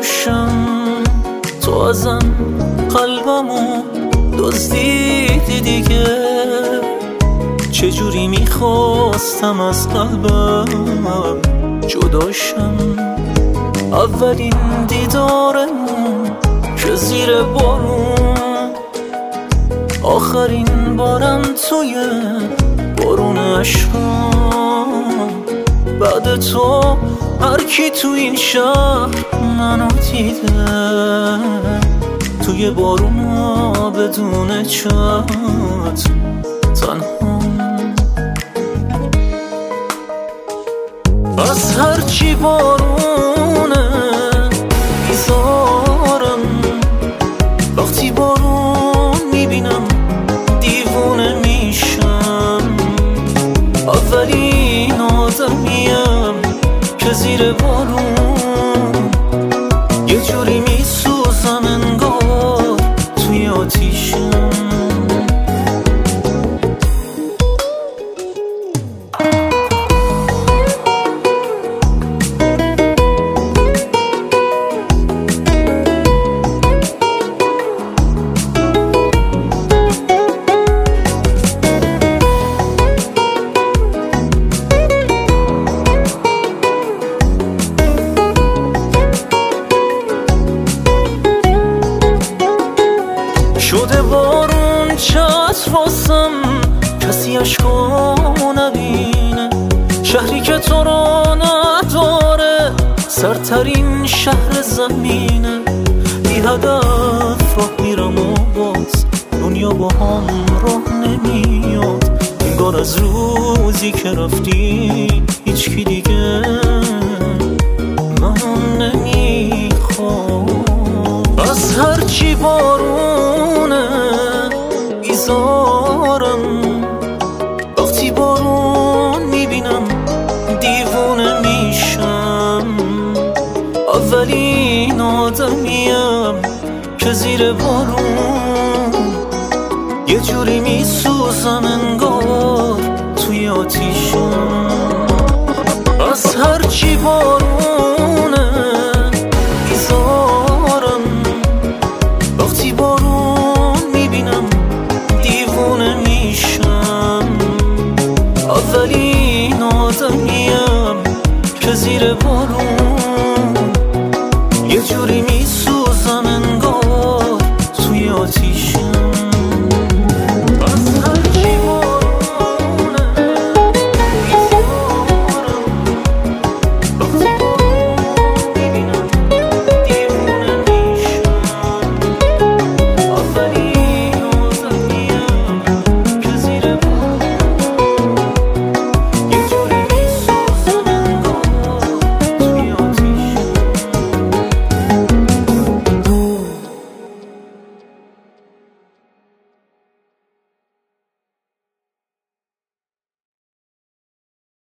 جداشم، تو ازم قلبمو دزدیدی دیگه. چجوری میخواستم از قلبم جداشم، اولین دیدارمون که زیر بارون، آخرین بارم توی بارون عشقم. بعد تو هر کی تو این شهر منو دیده، توی بارونا بدون چت تنها. از هرچی بارونه بیزارم، وقتی بارون میبینم دیوونه میشم. اولین آدمیم که زیر بارون یه جوری میسوزم انگار توی آتیشم. شده بارون چت واسم، کسی عشقامو نبینه. شهری که تو رو نداره، سرترین شهر زمینه. بی هدف راه میرم و باز دنیا با هم راه نمیاد. انگار از روزی که رفتی هیچکی دیگه من نمیخواد. از هرچی بارونه بیزارم، وقتی بارون میبینم دیوونه میشم. اولین آدمیم که زیر بارون یه جوری میسوزم انگار توی آتیشم. از هرچی بارونه بیزارم، وقتی بارون میبینم دیوونه میشم. اولین آدمیم که زیر بارون یه جوری میسوزم